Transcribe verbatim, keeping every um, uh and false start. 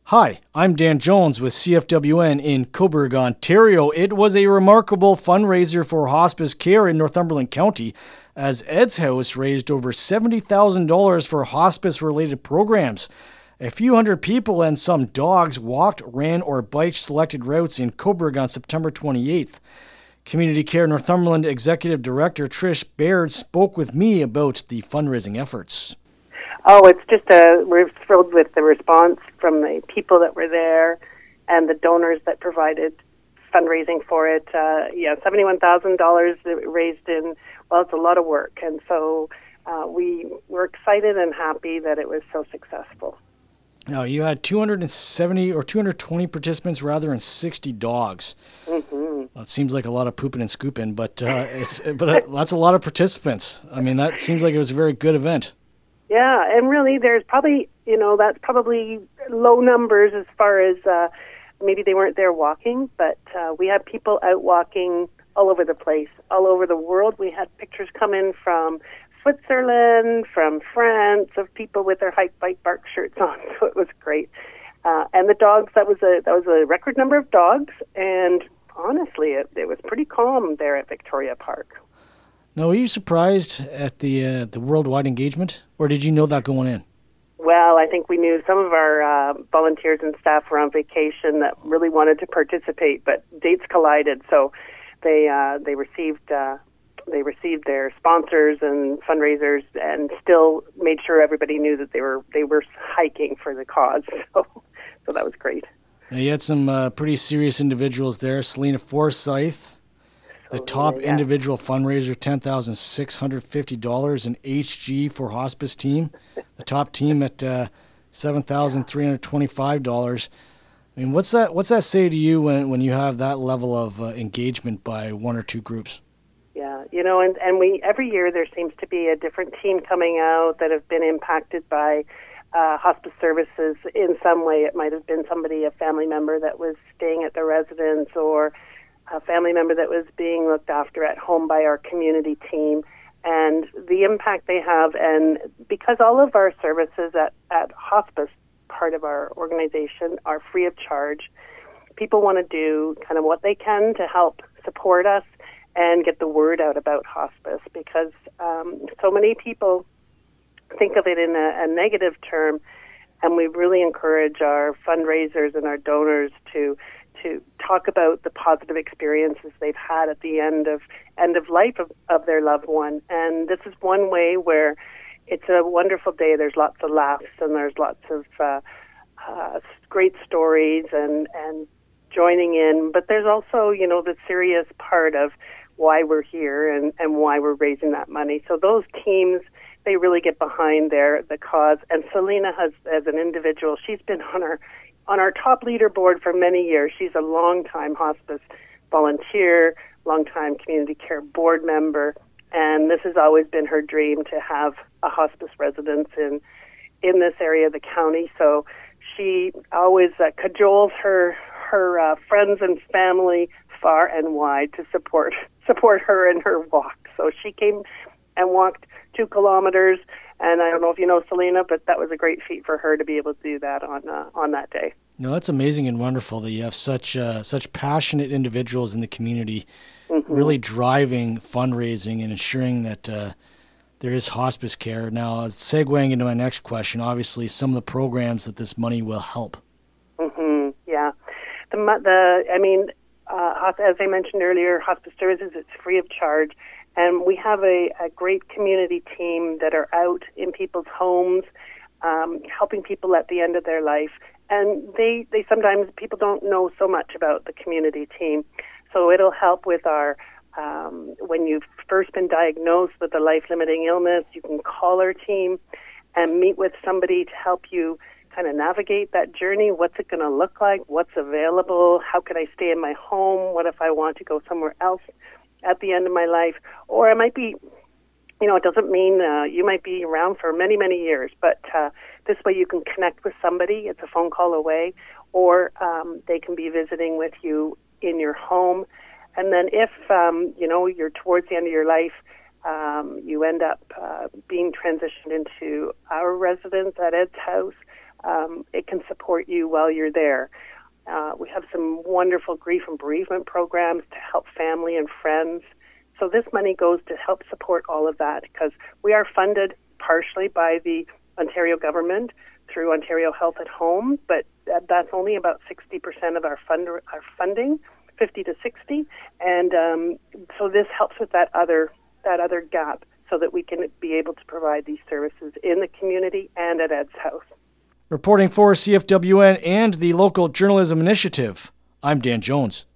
Hi, I'm Dan Jones with C F W N in Cobourg, Ontario. It was a remarkable fundraiser for hospice care in Northumberland County, as Ed's House raised over seventy thousand dollars for hospice-related programs. A few hundred people and some dogs walked, ran, or biked selected routes in Cobourg on September twenty-eighth. Community Care Northumberland Executive Director Trish Baird spoke with me about the fundraising efforts. Oh, it's just a, we're thrilled with the response from the people that were there and the donors that provided fundraising for it. Uh, yeah, seventy-one thousand dollars raised in, well, it's a lot of work. And so uh, we were excited and happy that it was so successful. Now, you had two hundred seventy or two hundred twenty participants rather and sixty dogs. Mm-hmm. Well, it seems like a lot of pooping and scooping, but uh, it's but that's a lot of participants. I mean, that seems like it was a very good event. Yeah, and really there's probably, you know, that's probably low numbers as far as uh, maybe they weren't there walking, but uh, we had people out walking all over the place, all over the world. We had pictures come in from Switzerland, from France, of people with their Hike, Bike, Bark shirts on, so it was great. Uh, and the dogs, that was a that was a record number of dogs, and honestly, it, it was pretty calm there at Victoria Park. Now, were you surprised at the uh, the worldwide engagement, or did you know that going in? Well, I think we knew some of our uh, volunteers and staff were on vacation that really wanted to participate, but dates collided, so they uh, they received uh, they received their sponsors and fundraisers, and still made sure everybody knew that they were they were hiking for the cause. So, so that was great. Now, you had some uh, pretty serious individuals there. Selena Forsyth, the top yeah. individual fundraiser, ten thousand six hundred fifty dollars, and H G for hospice team, the top team at uh, seven thousand three hundred twenty-five dollars. I mean, what's that What's that say to you when, when you have that level of uh, engagement by one or two groups? Yeah, you know, and, and we every year there seems to be a different team coming out that have been impacted by uh, hospice services in some way. It might have been somebody, a family member that was staying at the residence, or a family member that was being looked after at home by our community team, and the impact they have. And because all of our services at, at hospice, part of our organization, are free of charge, people want to do kind of what they can to help support us and get the word out about hospice, because um, so many people think of it in a, a negative term, and we really encourage our fundraisers and our donors to to talk about the positive experiences they've had at the end of end of life of, of their loved one. And this is one way where it's a wonderful day. There's lots of laughs and there's lots of uh, uh, great stories and, and joining in. But there's also, you know, the serious part of why we're here and, and why we're raising that money. So those teams, they really get behind their the cause. And Selena has, as an individual, she's been on our on our top leaderboard for many years. She's a long-time hospice volunteer, long-time community care board member, and this has always been her dream to have a hospice residence in in this area of the county. So she always uh, cajoles her her uh, friends and family far and wide to support support her in her walk. So she came and walked two kilometers. And I don't know if you know Selena, but that was a great feat for her to be able to do that on uh, on that day. No, that's amazing and wonderful that you have such uh, such passionate individuals in the community, mm-hmm. really driving fundraising and ensuring that uh, there is hospice care. Now, segueing into my next question, obviously some of the programs that this money will help. Mm-hmm. Yeah, the the I mean, uh, as I mentioned earlier, hospice services, it's free of charge. And we have a, a great community team that are out in people's homes, um, helping people at the end of their life. And they, they sometimes, people don't know so much about the community team. So it'll help with our, um, when you've first been diagnosed with a life-limiting illness, you can call our team and meet with somebody to help you kind of navigate that journey. What's it going to look like? What's available? How can I stay in my home? What if I want to go somewhere else at the end of my life? Or I might be, you know, it doesn't mean uh, you might be around for many, many years, but uh, this way you can connect with somebody. It's a phone call away, or um, they can be visiting with you in your home. And then if, um, you know, you're towards the end of your life, um, you end up uh, being transitioned into our residence at Ed's House, um, it can support you while you're there. Uh, we have some wonderful grief and bereavement programs to help family and friends. So this money goes to help support all of that, because we are funded partially by the Ontario government through Ontario Health at Home, but that's only about sixty percent of our fund our funding, fifty to sixty, and um, so this helps with that other that other gap, so that we can be able to provide these services in the community and at Ed's House. Reporting for C F W N and the Local Journalism Initiative, I'm Dan Jones.